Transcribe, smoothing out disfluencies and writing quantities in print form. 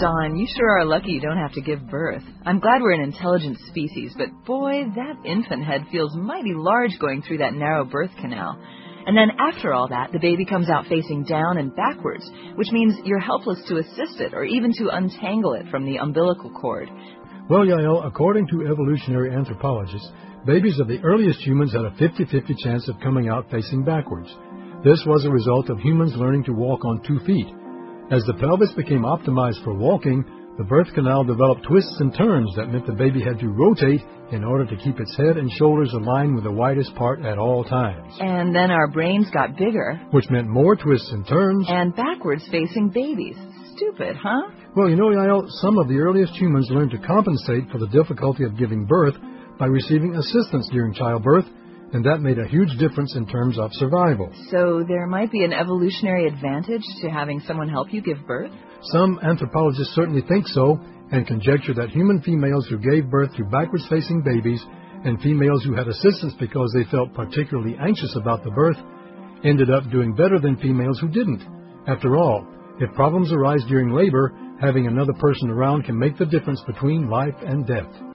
Don, you sure are lucky you don't have to give birth. I'm glad we're an intelligent species, but boy, that infant head feels mighty large going through that narrow birth canal. And then after all that, the baby comes out facing down and backwards, which means you're helpless to assist it or even to untangle it from the umbilical cord. Well, Yael, according to evolutionary anthropologists, babies of the earliest humans had a 50-50 chance of coming out facing backwards. This was a result of humans learning to walk on 2 feet. As the pelvis became optimized for walking, the birth canal developed twists and turns that meant the baby had to rotate in order to keep its head and shoulders aligned with the widest part at all times. And then our brains got bigger. Which meant more twists and turns. And backwards-facing babies. Stupid, huh? Well, you know, Yael, some of the earliest humans learned to compensate for the difficulty of giving birth by receiving assistance during childbirth, and that made a huge difference in terms of survival. So there might be an evolutionary advantage to having someone help you give birth? Some anthropologists certainly think so, and conjecture that human females who gave birth to backwards-facing babies and females who had assistance because they felt particularly anxious about the birth ended up doing better than females who didn't. After all, if problems arise during labor, having another person around can make the difference between life and death.